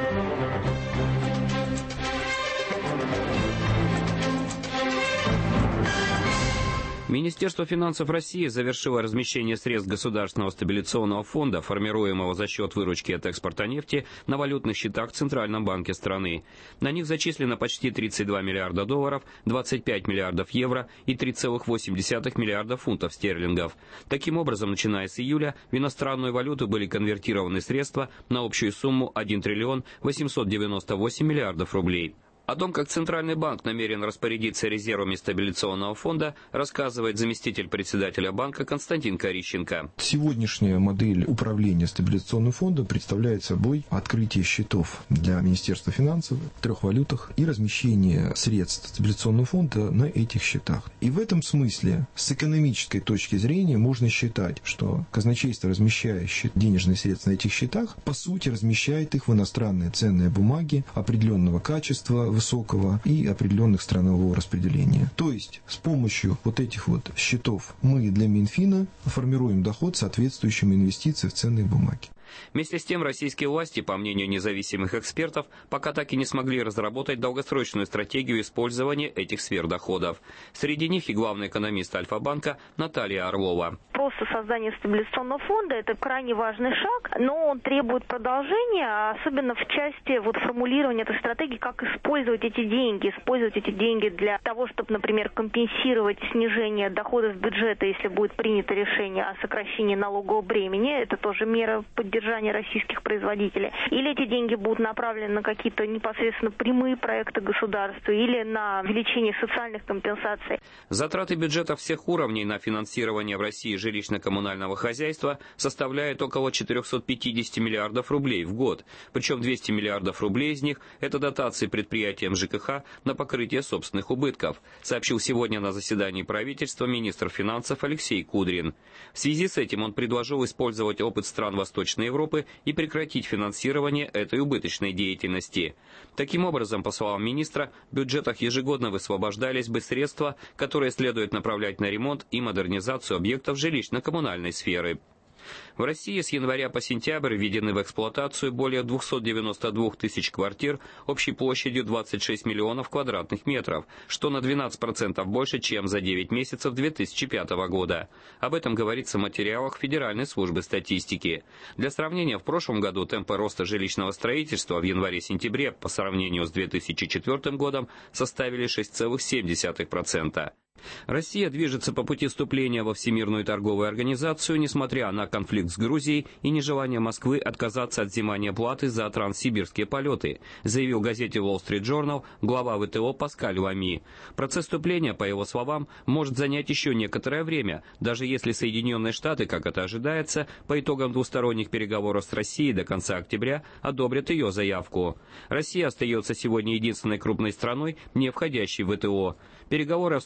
Министерство финансов России завершило размещение средств Государственного стабилизационного фонда, формируемого за счет выручки от экспорта нефти, на валютных счетах в Центральном банке страны. На них зачислено почти тридцать два миллиарда долларов, двадцать пять миллиардов евро и три целых восемь десятых миллиарда фунтов стерлингов. Таким образом, начиная с июля, в иностранную валюту были конвертированы средства на общую сумму один триллион восемьсот девяносто восемь миллиардов рублей. О том, как Центральный банк намерен распорядиться резервами стабилизационного фонда, рассказывает заместитель председателя банка Константин Корищенко. Сегодняшняя модель управления стабилизационным фондом представляет собой открытие счетов для Министерства финансов в трех валютах и размещение средств стабилизационного фонда на этих счетах. И в этом смысле, с экономической точки зрения, можно считать, что казначейство, размещая денежные средства на этих счетах, по сути размещает их в иностранные ценные бумаги определенного качества, высокого и определенных странового распределения. То есть с помощью вот этих вот счетов мы для Минфина формируем доход, соответствующим инвестициям в ценные бумаги. Вместе с тем, российские власти, по мнению независимых экспертов, пока так и не смогли разработать долгосрочную стратегию использования этих сфер доходов. Среди них и главный экономист Альфа-банка Наталья Орлова. Просто создание стабилизационного фонда – это крайне важный шаг, но он требует продолжения, особенно в части вот формулирования этой стратегии, как использовать эти деньги, использовать эти деньги для того, чтобы, например, компенсировать снижение доходов бюджета, если будет принято решение о сокращении налогового бремени. Это тоже мера поддержания российских производителей. Или эти деньги будут направлены на какие-то непосредственно прямые проекты государства, или на увеличение социальных компенсаций. Затраты бюджета всех уровней на финансирование в России жилищно-коммунального хозяйства составляют около четыреста пятьдесят миллиардов рублей в год. Причем двести миллиардов рублей из них – это дотации предприятиям ЖКХ на покрытие собственных убытков, сообщил сегодня на заседании правительства министр финансов Алексей Кудрин. В связи с этим он предложил использовать опыт стран Восточной Европы и прекратить финансирование этой убыточной деятельности. Таким образом, по словам министра, в бюджетах ежегодно высвобождались бы средства, которые следует направлять на ремонт и модернизацию объектов жилищно-коммунальной сферы. В России с января по сентябрь введены в эксплуатацию более двухсот девяноста двух тысяч квартир общей площадью двадцать шесть миллионов квадратных метров, что на двенадцать процентов больше, чем за девять месяцев две тысячи пятого года. Об этом говорится в материалах Федеральной службы статистики. Для сравнения, в прошлом году темпы роста жилищного строительства в январе-сентябре по сравнению с две тысячи четвёртым годом составили шесть целых семь десятых процента. Россия движется по пути вступления во Всемирную торговую организацию, несмотря на конфликт с Грузией и нежелание Москвы отказаться от взимания платы за транссибирские полеты, заявил газете Wall Street Journal глава вэ тэ о Паскаль Лами. Процесс вступления, по его словам, может занять еще некоторое время, даже если Соединенные Штаты, как это ожидается, по итогам двусторонних переговоров с Россией до конца октября одобрят ее заявку. Россия остается сегодня единственной крупной страной, не входящей в вэ тэ о. Переговоры о вступлении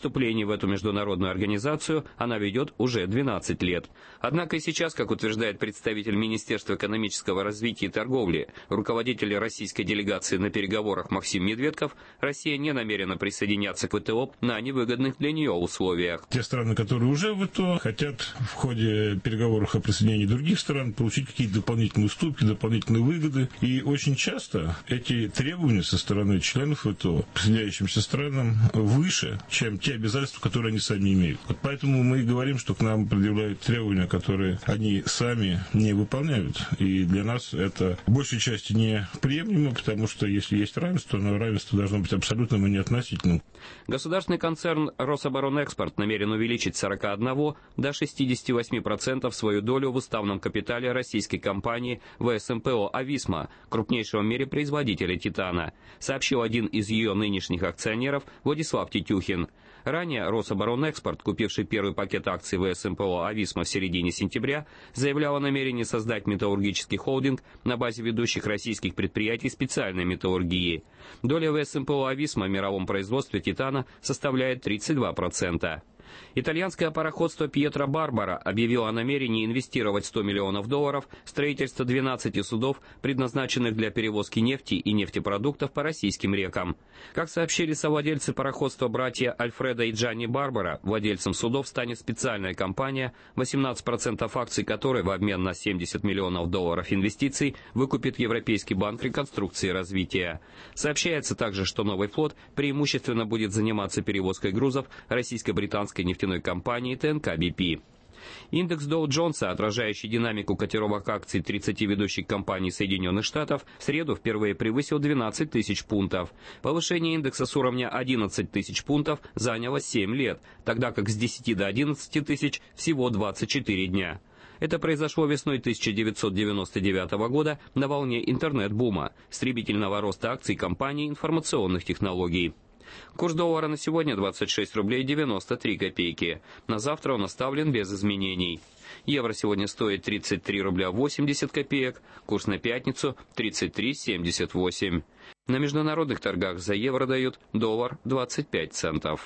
вхождения в эту международную организацию она ведет уже двенадцать лет. Однако и сейчас, как утверждает представитель Министерства экономического развития и торговли, руководитель российской делегации на переговорах Максим Медведков, Россия не намерена присоединяться к ВТО на невыгодных для нее условиях. Те страны, которые уже в ВТО, хотят в ходе переговоров о присоединении других стран получить какие-то дополнительные уступки, дополнительные выгоды. И очень часто эти требования со стороны членов ВТО, присоединяющимся странам, выше, чем те обязательства, которые они сами имеют. Вот поэтому мы и говорим, что к нам предъявляют требования, которые они сами не выполняют. И для нас это в большей части неприемлемо, потому что если есть равенство, но равенство должно быть абсолютным и не относительным. Государственный концерн «Рособоронэкспорт» намерен увеличить с сорока одного до шестидесяти восьми процентов свою долю в уставном капитале российской компании вэ эс эм пэ о «Ависма», крупнейшего в мире производителя титана, сообщил один из ее нынешних акционеров Владислав Тетюхин. Ранее Рособоронэкспорт, купивший первый пакет акций вэ эс эм пэ о «Ависма» в середине сентября, заявлял о намерении создать металлургический холдинг на базе ведущих российских предприятий специальной металлургии. Доля вэ эс эм пэ о «Ависма» в мировом производстве титана составляет тридцать два процента. Итальянское пароходство «Пьетро Барбара» объявило о намерении инвестировать сто миллионов долларов в строительство двенадцати судов, предназначенных для перевозки нефти и нефтепродуктов по российским рекам. Как сообщили совладельцы пароходства братья Альфредо и Джанни Барбара, владельцем судов станет специальная компания, восемнадцать процентов акций которой в обмен на семьдесят миллионов долларов инвестиций выкупит Европейский банк реконструкции и развития. Сообщается также, что новый флот преимущественно будет заниматься перевозкой грузов российско-британской нефтяной компании тэ эн ка би пи. Индекс Доу Джонса, отражающий динамику котировок акций тридцати ведущих компаний Соединенных Штатов, в среду впервые превысил двенадцать тысяч пунктов. Повышение индекса с уровня одиннадцать тысяч пунктов заняло семь лет, тогда как с десяти до одиннадцати тысяч всего двадцать четыре дня. Это произошло весной тысяча девятьсот девяносто девятого года на волне интернет-бума, стремительного роста акций компаний информационных технологий. Курс доллара на сегодня двадцать шесть рублей девяносто три копейки. На завтра он оставлен без изменений. Евро сегодня стоит тридцать три рубля восемьдесят копеек, курс на пятницу тридцать три семьдесят восемь. На международных торгах за евро дают доллар двадцать пять центов.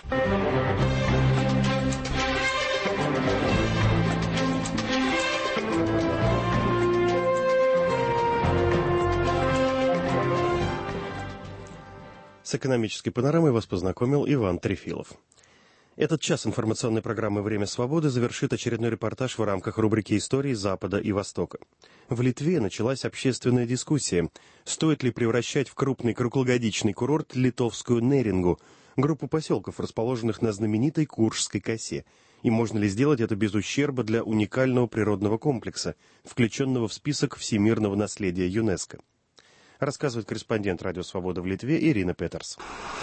С экономической панорамой вас познакомил Иван Трефилов. Этот час информационной программы «Время свободы» завершит очередной репортаж в рамках рубрики «Истории Запада и Востока». В Литве началась общественная дискуссия, стоит ли превращать в крупный круглогодичный курорт литовскую Нерингу, группу поселков, расположенных на знаменитой Куршской косе, и можно ли сделать это без ущерба для уникального природного комплекса, включенного в список всемирного наследия ЮНЕСКО. Рассказывает корреспондент «Радио Свобода» в Литве Ирина Петерс.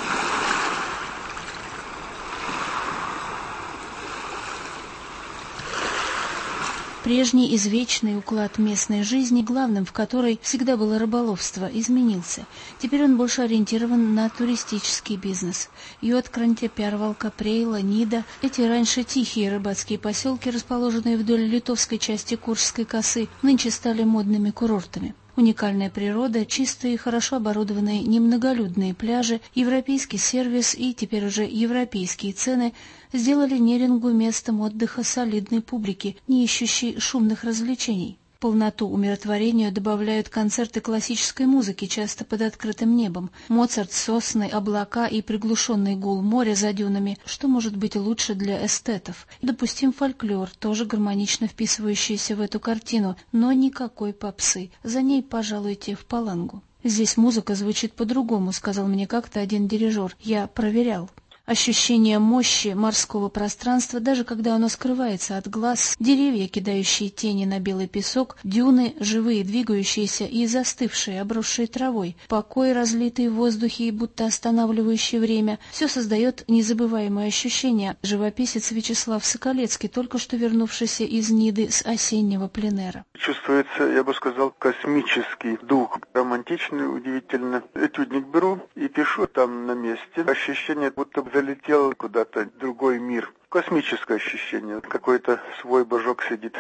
Прежний извечный уклад местной жизни, главным в которой всегда было рыболовство, изменился. Теперь он больше ориентирован на туристический бизнес. Йоткранте, Пярвалка, Прейла, Нида – эти раньше тихие рыбацкие поселки, расположенные вдоль литовской части Куршской косы, нынче стали модными курортами. Уникальная природа, чистые и хорошо оборудованные немноголюдные пляжи, европейский сервис и теперь уже европейские цены сделали Нерингу местом отдыха солидной публики, не ищущей шумных развлечений. Полноту умиротворению добавляют концерты классической музыки, часто под открытым небом. Моцарт, сосны, облака и приглушенный гул моря за дюнами. Что может быть лучше для эстетов? Допустим, фольклор, тоже гармонично вписывающийся в эту картину, но никакой попсы. За ней пожалуйте в Палангу. «Здесь музыка звучит по-другому», — сказал мне как-то один дирижер. Я проверял. Ощущение мощи морского пространства, даже когда оно скрывается от глаз, деревья, кидающие тени на белый песок, дюны, живые, двигающиеся и застывшие, обросшие травой, покой, разлитый в воздухе и будто останавливающий время, все создает незабываемое ощущение. Живописец Вячеслав Соколецкий, только что вернувшийся из Ниды с осеннего пленэра. Чувствуется, я бы сказал, космический дух, романтичный, удивительно. Этюдник беру и пишу там на месте. Ощущение, будто бы залетел куда-то в другой мир. Космическое ощущение. Какой-то свой божок сидит.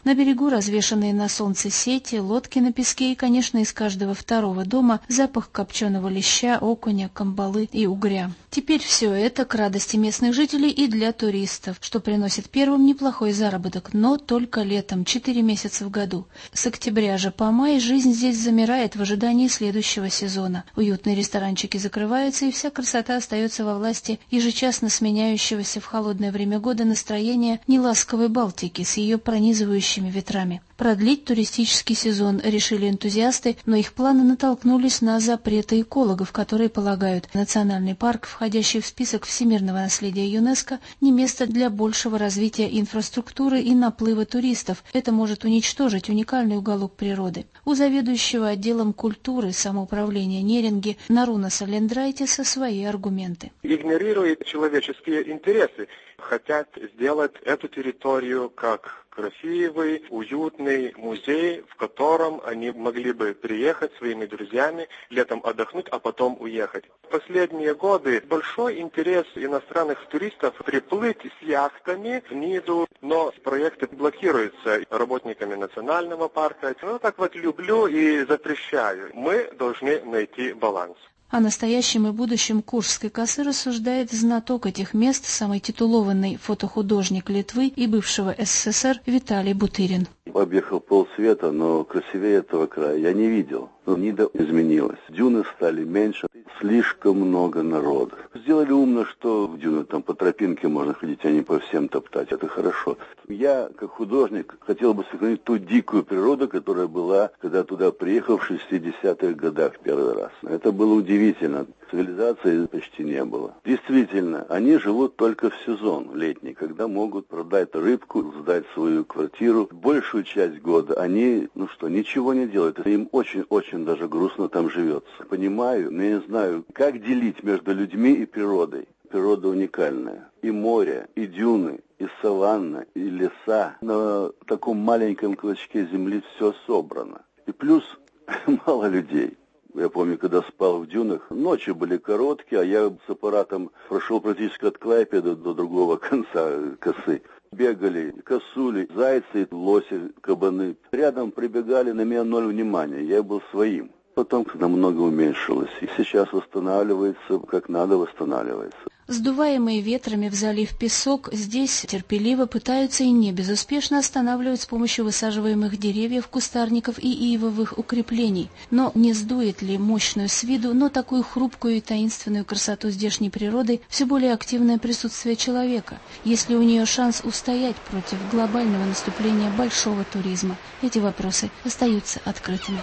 На берегу развешанные на солнце сети, лодки на песке и, конечно, из каждого второго дома запах копченого леща, окуня, камбалы и угря. Теперь все это к радости местных жителей и для туристов, что приносит первым неплохой заработок, но только летом, четыре месяца в году. С октября же по май жизнь здесь замирает в ожидании следующего сезона. Уютные ресторанчики закрываются, и вся красота остается во власти ежечасно сменяющегося в холодное время года настроения неласковой Балтики с ее пронизывающими ветрами. Продлить туристический сезон решили энтузиасты, но их планы натолкнулись на запреты экологов, которые полагают, национальный парк, входящий в список всемирного наследия ЮНЕСКО, не место для большего развития инфраструктуры и наплыва туристов. Это может уничтожить уникальный уголок природы. У заведующего отделом культуры самоуправления Неринги Наруна Салендрайтиса свои аргументы. Игнорирует человеческие интересы. Хотят сделать эту территорию как красивый, уютный музей, в котором они могли бы приехать своими друзьями, летом отдохнуть, а потом уехать. В последние годы большой интерес иностранных туристов приплыть с яхтами в Ниду, но проекты блокируются работниками национального парка. Ну так вот люблю и запрещаю. Мы должны найти баланс. О настоящем и будущем Куршской косы рассуждает знаток этих мест, самый титулованный фотохудожник Литвы и бывшего СССР Виталий Бутырин. Объехал полсвета, но красивее этого края я не видел. Нида изменилась. Дюны стали меньше, слишком много народа. Сделали умно, что в дюны там по тропинке можно ходить, а не по всем топтать. Это хорошо. Я, как художник, хотел бы сохранить ту дикую природу, которая была, когда туда приехал в шестидесятых годах первый раз. Это было удивительно. Цивилизации почти не было. Действительно, они живут только в сезон летний, когда могут продать рыбку, сдать свою квартиру. Большую часть года они, ну что, ничего не делают. Им очень-очень даже грустно там живется. Понимаю, но я не знаю, как делить между людьми и природой. Природа уникальная. И море, и дюны, и саванна, и леса. На таком маленьком клочке земли все собрано. И плюс мало людей. Я помню, когда спал в дюнах, ночи были короткие, а я с аппаратом прошел практически от Клайпеда до другого конца косы. Бегали косули, зайцы, лоси, кабаны. Рядом прибегали, на меня ноль внимания, я был своим. Потом намного уменьшилось, и сейчас восстанавливается, как надо восстанавливается. Сдуваемые ветрами в залив песок здесь терпеливо пытаются и не безуспешно останавливать с помощью высаживаемых деревьев, кустарников и ивовых укреплений. Но не сдует ли мощную с виду, но такую хрупкую и таинственную красоту здешней природы все более активное присутствие человека? Есть ли у нее шанс устоять против глобального наступления большого туризма? Эти вопросы остаются открытыми.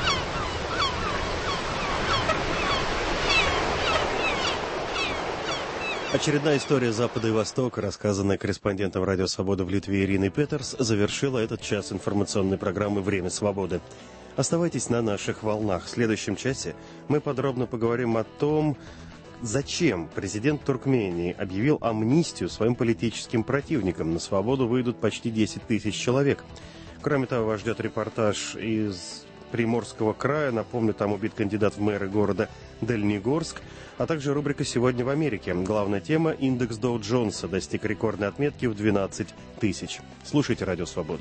Очередная история Запада и Востока, рассказанная корреспондентом «Радио Свобода» в Литве Ириной Петерс, завершила этот час информационной программы «Время свободы». Оставайтесь на наших волнах. В следующем часе мы подробно поговорим о том, зачем президент Туркмении объявил амнистию своим политическим противникам. На свободу выйдут почти десять тысяч человек. Кроме того, вас ждет репортаж из Приморского края. Напомню, там убит кандидат в мэры города Дальнегорск. А также рубрика «Сегодня в Америке». Главная тема – индекс Доу-Джонса достиг рекордной отметки в двенадцать тысяч. Слушайте «Радио Свобода».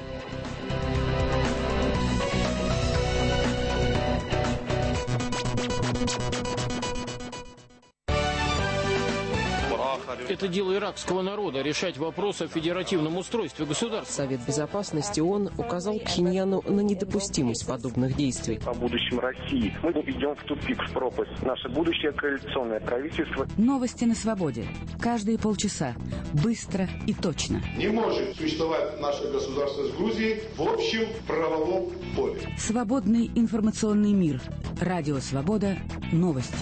Это дело иракского народа – решать вопрос о федеративном устройстве государства. Совет Безопасности ООН указал Пхеньяну на недопустимость подобных действий. О будущем России. Мы идем в тупик, в пропасть. Наше будущее коалиционное правительство. Новости на свободе. Каждые полчаса. Быстро и точно. Не может существовать наше государство с Грузией в общем правовом поле. Свободный информационный мир. Радио Свобода. Новости.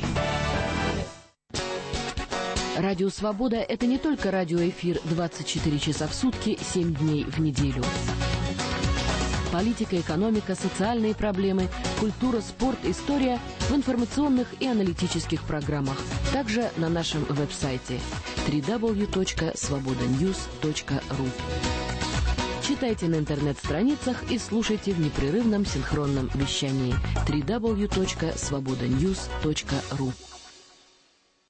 Радио «Свобода» — это не только радиоэфир двадцать четыре часа в сутки, семь дней в неделю. Политика, экономика, социальные проблемы, культура, спорт, история в информационных и аналитических программах. Также на нашем веб-сайте дабл ю дабл ю дабл ю точка свобода ньюс точка ру. Читайте на интернет-страницах и слушайте в непрерывном синхронном вещании дабл ю дабл ю дабл ю точка свобода ньюс точка ру.